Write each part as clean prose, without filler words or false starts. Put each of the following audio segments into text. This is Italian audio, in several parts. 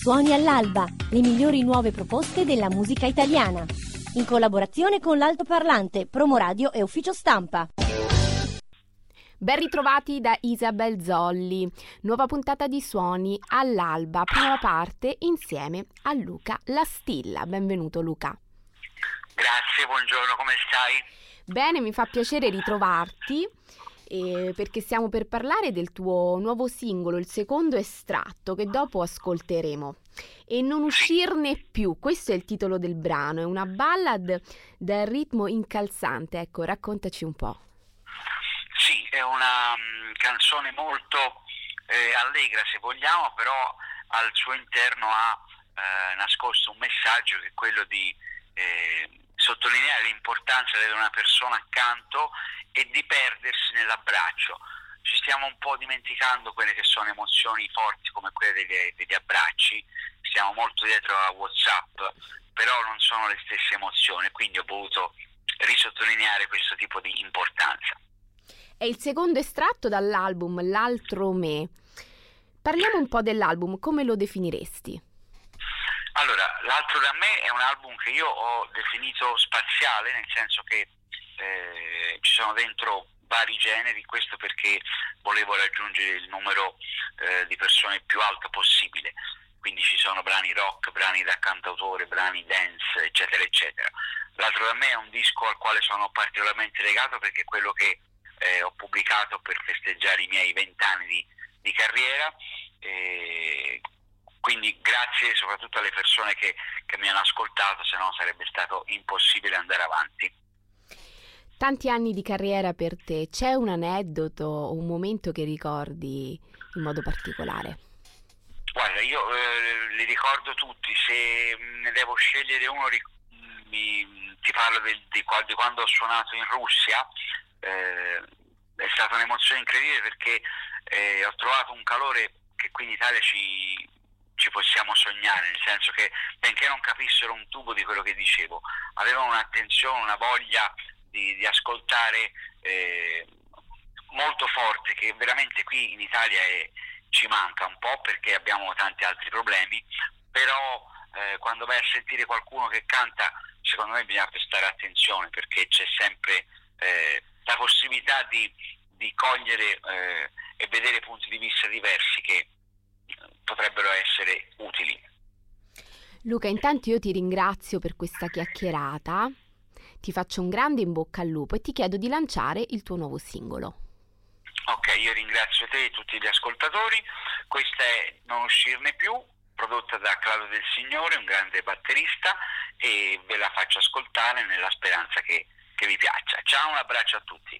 Suoni all'alba, le migliori nuove proposte della musica italiana. In collaborazione con l'Altoparlante, Promoradio e Ufficio Stampa. Ben ritrovati da Isabel Zolli. Nuova puntata di Suoni all'alba, prima parte insieme a Luca Lastilla. Benvenuto Luca. Grazie, buongiorno, come stai? Bene, mi fa piacere ritrovarti perché stiamo per parlare del tuo nuovo singolo, il secondo estratto, che dopo ascolteremo. E non uscirne più, questo è il titolo del brano, è una ballad dal ritmo incalzante. Ecco, raccontaci un po'. Sì, è una canzone molto allegra, se vogliamo, però al suo interno ha nascosto un messaggio che è quello di sottolineare l'importanza di avere una persona accanto e di perdersi nell'abbraccio. Ci stiamo un po' dimenticando quelle che sono emozioni forti come quelle degli abbracci, stiamo molto dietro a WhatsApp, però non sono le stesse emozioni, quindi ho voluto risottolineare questo tipo di importanza. È il secondo estratto dall'album L'altro me. Parliamo un po' dell'album, come lo definiresti? Allora, L'altro da me è un album che io ho definito spaziale, nel senso che ci sono dentro vari generi, questo perché volevo raggiungere il numero di persone più alto possibile, quindi ci sono brani rock, brani da cantautore, brani dance, eccetera eccetera. L'altro da me è un disco al quale sono particolarmente legato perché è quello che ho pubblicato per festeggiare i miei 20 anni di carriera, quindi grazie soprattutto alle persone che mi hanno ascoltato, se no sarebbe stato impossibile andare avanti. Tanti anni di carriera per te, c'è un aneddoto o un momento che ricordi in modo particolare? Guarda, io li ricordo tutti, se ne devo scegliere uno ti parlo di quando ho suonato in Russia. È stata un'emozione incredibile perché ho trovato un calore che qui in Italia ci possiamo sognare, nel senso che benché non capissero un tubo di quello che dicevo, avevano un'attenzione, una voglia di ascoltare molto forte, che veramente qui in Italia ci manca un po' perché abbiamo tanti altri problemi, però quando vai a sentire qualcuno che canta, secondo me bisogna prestare attenzione perché c'è sempre la possibilità di cogliere e vedere punti di vista diversi che potrebbero essere utili. Luca, intanto io ti ringrazio per questa chiacchierata, ti faccio un grande in bocca al lupo e ti chiedo di lanciare il tuo nuovo singolo. Ok, io ringrazio te e tutti gli ascoltatori. Questa è Non uscirne più, prodotta da Claudio Del Signore, un grande batterista, e ve la faccio ascoltare nella speranza che vi piaccia. Ciao, un abbraccio a tutti.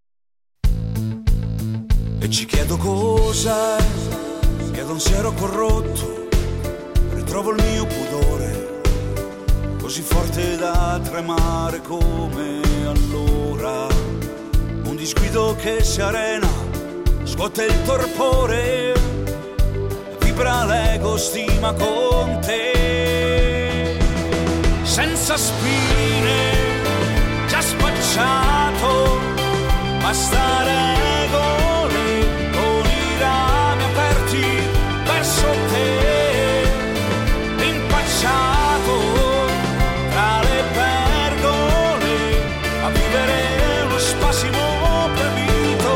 E ci chiedo cosa chiedo un siero corrotto, ritrovo il mio pudore così forte da tremare come allora, un disguido che si arena, scuote il torpore, vibra l'ego, stima con te, senza spine, già spacciato, basta regole con i rami aperti verso te, impacciato tra le pergole, a vivere uno spasimo proibito,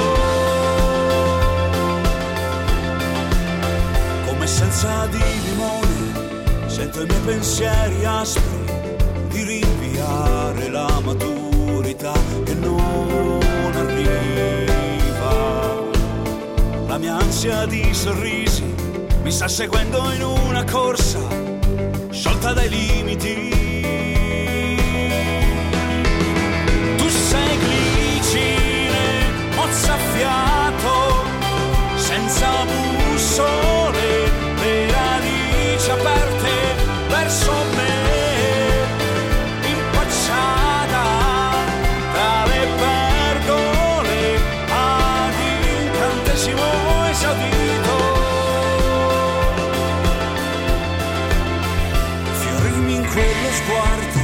come senza di limone, sento i miei pensieri aspri di rinviare la maturità che non arriva. La mia ansia di sorrisi mi sta seguendo in una corsa sciolta dai limiti. Tu sei glicine, mozzafiato, senza bussole, le radici aperte verso me. Fiorirmi in quello sguardo,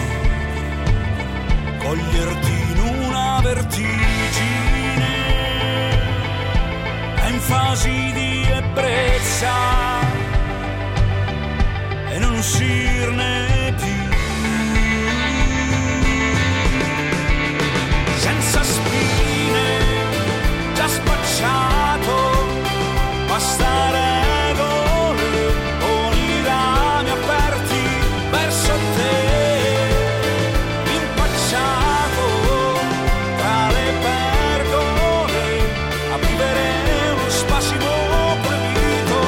coglierti in una vertigine, è in fasi di ebbrezza, uscirne più. Senza spine, già spacciato, basta regole, con i rami aperti verso te, impacciato tra le pergole, a vivere uno spasimo proibito.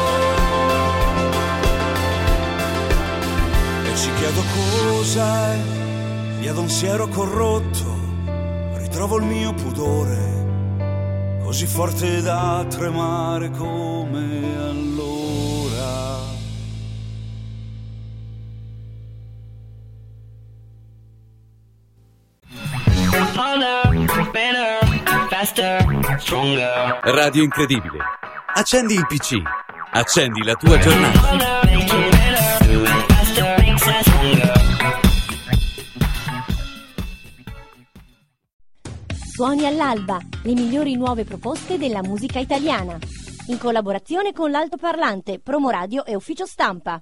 E ci chiedo cos'è, via da un siero corrotto, ritrovo il mio pudore, così forte da tremare come allora. Radio Incredibile. Accendi il PC. Accendi la tua giornata. Suoni all'alba, le migliori nuove proposte della musica italiana. In collaborazione con l'Altoparlante, Promoradio e Ufficio Stampa.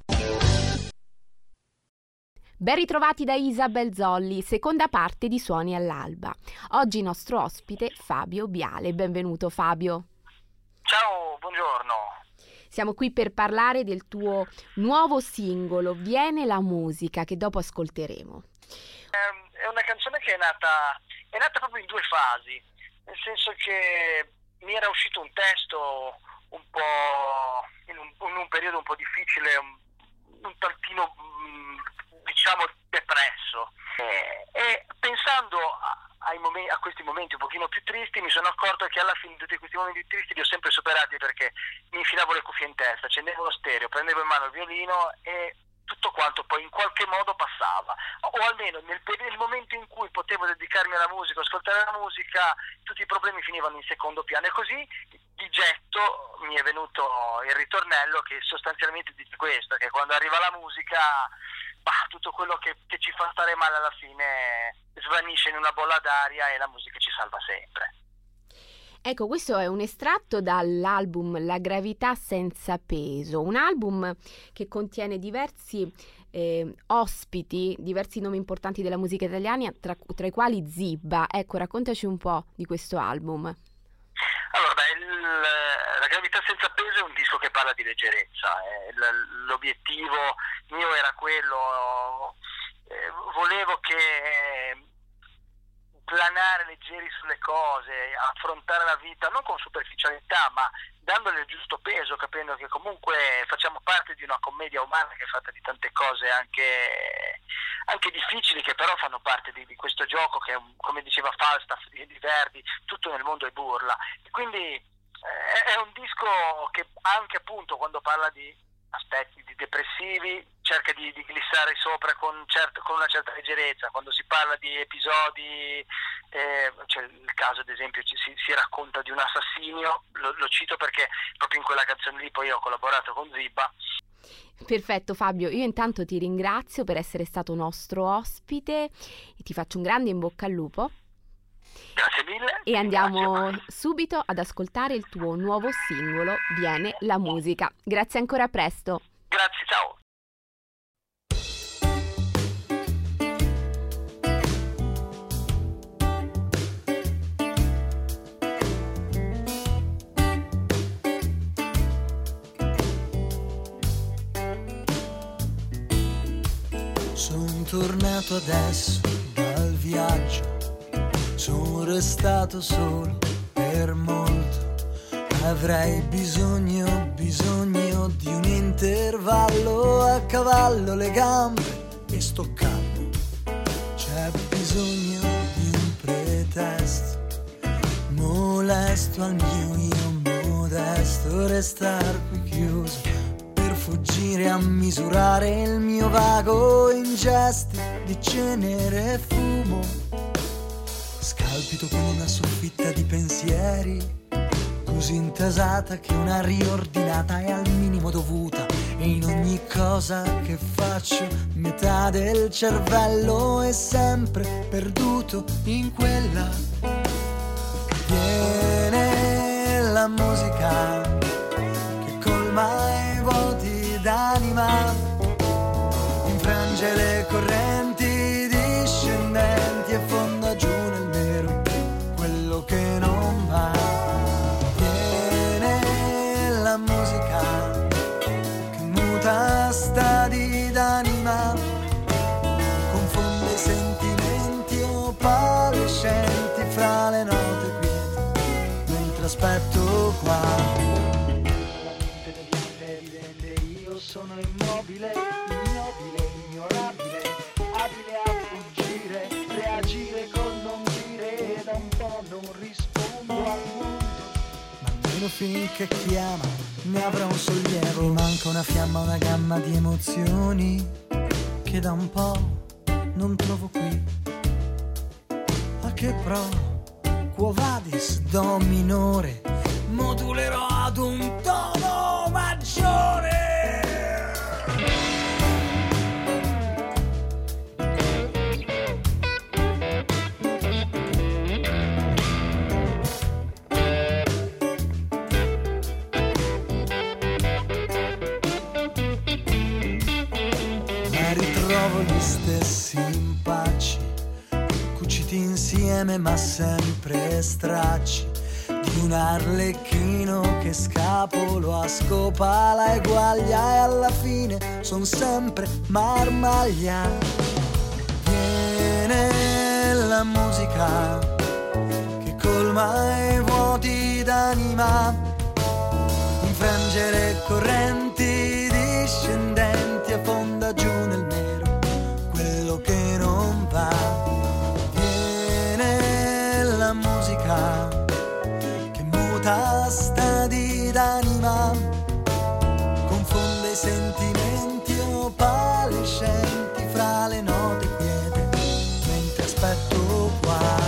Ben ritrovati da Isabel Zolli, seconda parte di Suoni all'alba. Oggi nostro ospite Fabio Biale. Benvenuto Fabio. Ciao, buongiorno. Siamo qui per parlare del tuo nuovo singolo, Viene la musica, che dopo ascolteremo. È una canzone che è nata proprio in due fasi, nel senso che mi era uscito un testo un po' in un periodo un po' difficile, un tantino diciamo depresso, e pensando a questi momenti un pochino più tristi mi sono accorto che alla fine tutti questi momenti tristi li ho sempre superati, perché mi infilavo le cuffie in testa, accendevo lo stereo, prendevo in mano il violino e tutto quanto poi in qualche modo passava, o almeno nel momento in cui potevo dedicarmi alla musica, ascoltare la musica, tutti i problemi finivano in secondo piano. E così di getto mi è venuto il ritornello che sostanzialmente dice questo, che quando arriva la musica tutto quello che ci fa stare male alla fine svanisce in una bolla d'aria e la musica ci salva sempre. Ecco, questo è un estratto dall'album La gravità senza peso, un album che contiene diversi ospiti, diversi nomi importanti della musica italiana, tra i quali Zibba. Ecco, raccontaci un po' di questo album. Allora, La gravità senza peso è un disco che parla di leggerezza. L'obiettivo mio era quello, volevo che planare leggeri sulle cose, affrontare la vita non con superficialità ma dandole il giusto peso, capendo che comunque facciamo parte di una commedia umana che è fatta di tante cose anche difficili, che però fanno parte di questo gioco che, come diceva Falstaff di Verdi, tutto nel mondo è burla. E quindi è un disco che anche appunto quando parla di aspetti depressivi cerca di glissare sopra con una certa leggerezza. Quando si parla di episodi, c'è il caso ad esempio, si racconta di un assassinio, lo cito perché proprio in quella canzone lì poi ho collaborato con Zibba. Perfetto Fabio, io intanto ti ringrazio per essere stato nostro ospite e ti faccio un grande in bocca al lupo. Grazie mille. E andiamo subito ad ascoltare il tuo nuovo singolo, Viene la musica. Grazie ancora, a presto. Grazie, ciao. Sono tornato adesso dal viaggio, sono restato solo per molto. Avrei bisogno di un intervallo, a cavallo le gambe e sto calmo. C'è bisogno di un pretesto, molesto al mio io modesto, restar qui chiuso per fuggire a misurare il mio vago in gesti di cenere e fumo. Scalpito con una soffitta di pensieri così intasata che una riordinata è al minimo dovuta, e in ogni cosa che faccio metà del cervello è sempre perduto in quella. Viene la musica che colma i vuoti d'anima, le correnti discendenti e fonda giù nel nero quello che non va. Viene la musica che muta stadi d'anima, confonde sentimenti opalescenti fra le note quiete, mentre aspetto qua. Sono immobile, ignorabile, abile a fuggire, reagire col non dire, da un po' non rispondo al mondo, ma almeno finché chiama ne avrà un sollievo. Mi manca una fiamma, una gamma di emozioni che da un po' non trovo qui. A che pro, quo vadis, do minore, modulerò ad un tono maggiore. Ritrovo gli stessi impacci, cuciti insieme ma sempre stracci, di un arlecchino che scapolo a scopala e guaglia, e alla fine son sempre marmaglia. Viene la musica che colma i vuoti d'anima, infrangere correnti discendenti e fonda giù nel nero quello che non va. Viene la musica che muta stadi d'anima, confonde i sentimenti opalescenti fra le note quiete, mentre aspetto qua.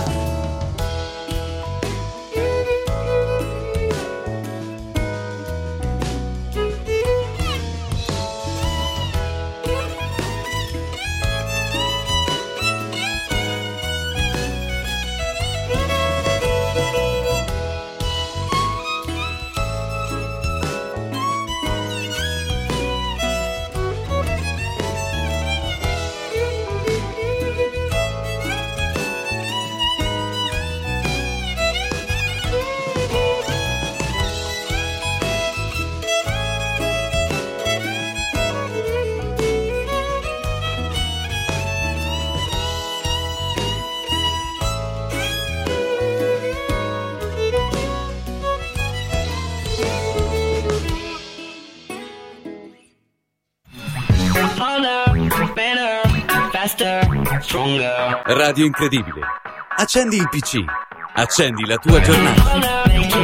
Radio Incredibile. Accendi il PC. Accendi la tua giornata.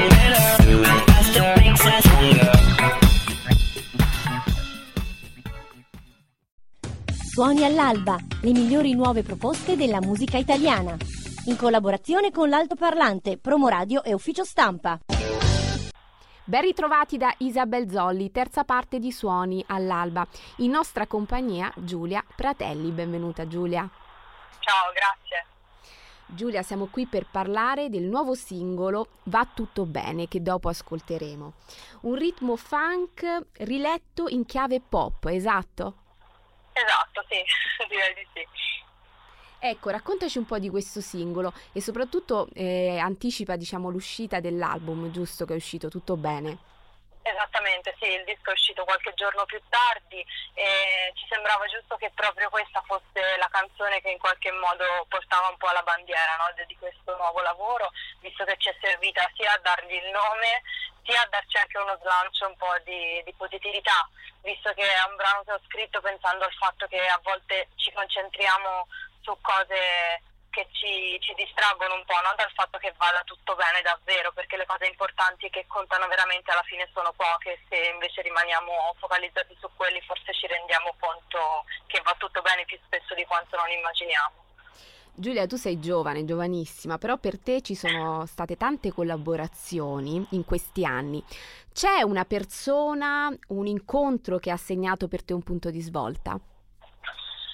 Suoni all'alba, le migliori nuove proposte della musica italiana. In collaborazione con l'Altoparlante, Promoradio e Ufficio Stampa. Ben ritrovati da Isabel Zolli, terza parte di Suoni all'alba. In nostra compagnia Giulia Pratelli. Benvenuta Giulia. Ciao, grazie. Giulia, siamo qui per parlare del nuovo singolo Va tutto bene, che dopo ascolteremo. Un ritmo funk riletto in chiave pop, esatto? Esatto, sì, direi di sì. Ecco, raccontaci un po' di questo singolo e soprattutto anticipa, diciamo, l'uscita dell'album, giusto, che è uscito Tutto bene. Esattamente, sì, il disco è uscito qualche giorno più tardi e ci sembrava giusto che proprio questa fosse la canzone che in qualche modo portava un po' alla bandiera, no, di questo nuovo lavoro, visto che ci è servita sia a dargli il nome sia a darci anche uno slancio un po' di positività, visto che è un brano che ho scritto pensando al fatto che a volte ci concentriamo su cose che ci distraggono un po', no? Dal fatto che vada tutto bene davvero, perché le cose importanti che contano veramente alla fine sono poche. Se invece rimaniamo focalizzati su quelli forse ci rendiamo conto che va tutto bene più spesso di quanto non immaginiamo. Giulia, tu sei giovane, giovanissima, però per te ci sono state tante collaborazioni in questi anni. C'è una persona, un incontro che ha segnato per te un punto di svolta? C'è una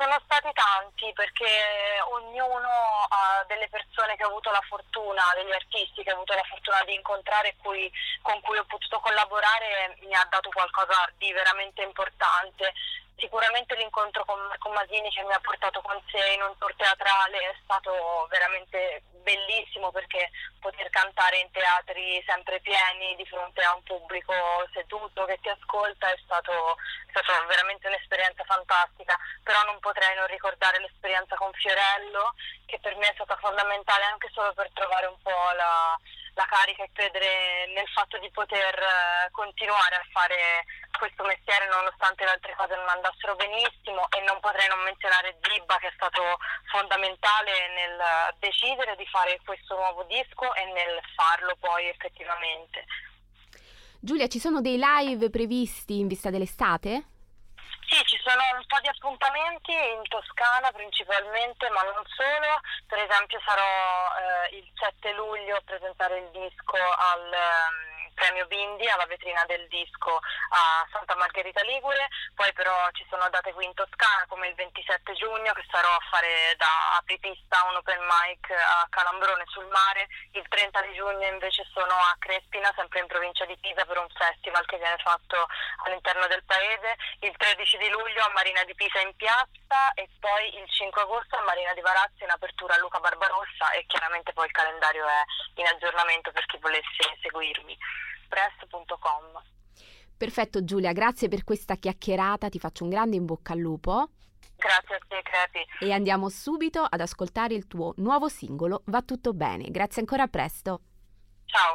Sono stati tanti, perché ognuno delle persone che ho avuto la fortuna, degli artisti che ho avuto la fortuna di incontrare con cui ho potuto collaborare, mi ha dato qualcosa di veramente importante. Sicuramente l'incontro con Marco Masini, che mi ha portato con sé in un tour teatrale, è stato veramente bellissimo, perché poter cantare in teatri sempre pieni di fronte a un pubblico seduto che ti ascolta è stato veramente un'esperienza fantastica. Però non potrei non ricordare l'esperienza con Fiorello, che per me è stata fondamentale anche solo per trovare un po' la carica e credere nel fatto di poter continuare a fare questo mestiere nonostante le altre cose non andassero benissimo. E non potrei non menzionare Zibba, che è stato fondamentale nel decidere di fare questo nuovo disco e nel farlo poi effettivamente. Giulia, ci sono dei live previsti in vista dell'estate? Sì, ci sono un po' di appuntamenti in Toscana principalmente, ma non solo. Per esempio sarò il 7 luglio a presentare il disco al Premio Bindi, alla vetrina del disco a Santa Margherita Ligure. Poi però ci sono date qui in Toscana, come il 27 giugno che sarò a fare da apripista un open mic a Calambrone sul Mare. Il 30 di giugno invece sono a Crespina, sempre in provincia di Pisa, per un festival che viene fatto all'interno del paese. Il 13 di luglio a Marina di Pisa in piazza, e poi il 5 agosto a Marina di Varazze in apertura a Luca Barbarossa. E chiaramente poi il calendario è in aggiornamento per chi volesse seguirmi. press.com. Perfetto Giulia, grazie per questa chiacchierata, ti faccio un grande in bocca al lupo. Grazie a te, Crepi. E andiamo subito ad ascoltare il tuo nuovo singolo Va tutto bene. Grazie ancora, a presto. Ciao.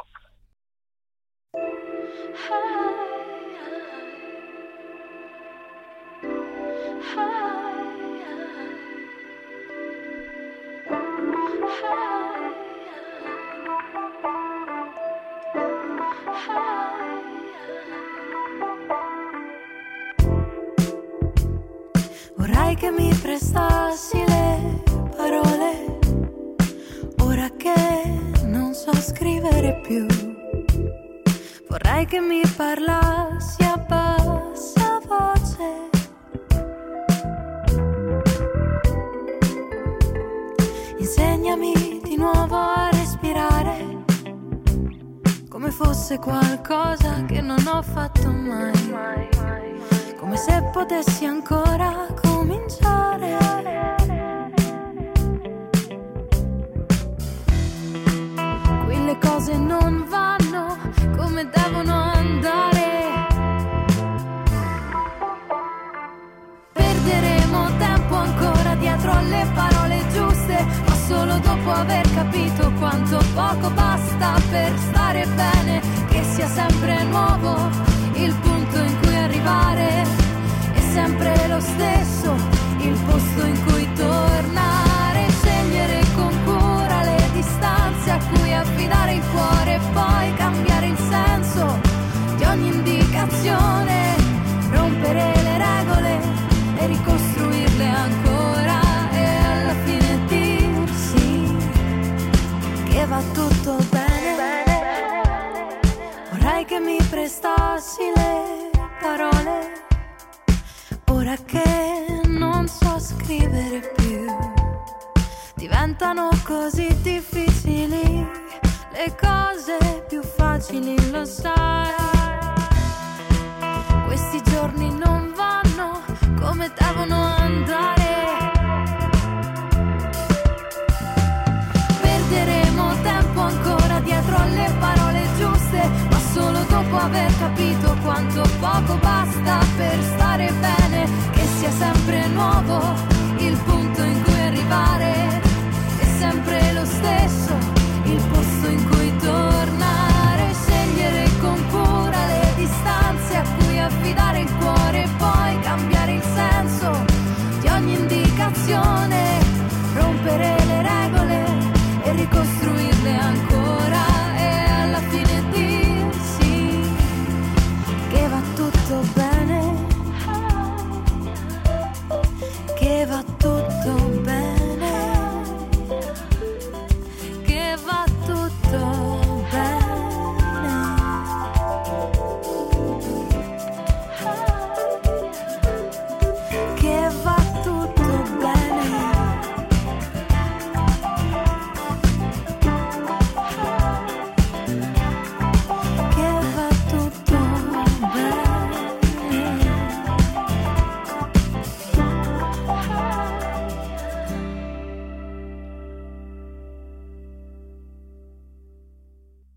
Vorrei che mi prestassi le parole, ora che non so scrivere più. Vorrei che mi parlassi a bassa voce, insegnami di nuovo a respirare, come fosse qualcosa che non ho fatto mai, come se potessi ancora cominciare. Qui le cose non vanno come devono andare. Perderemo tempo ancora dietro alle parole giuste, ma solo dopo aver capito quanto poco basta per stare bene, che sia sempre nuovo il punto in cui arrivare, è sempre lo stesso il posto in cui tornare, scegliere con cura le distanze a cui affidare il cuore e poi cambiare il senso di ogni indicazione, rompere le regole e ricostruirle ancora, e alla fine dirsi che va tutto bene. Vorrei che mi prestassi le parole, ora che non so scrivere più. Diventano così difficili le cose più facili, lo sai. Questi giorni non vanno come devono andare. Perderemo tempo ancora dietro alle parole giuste, ma solo dopo aver capito quanto poco basta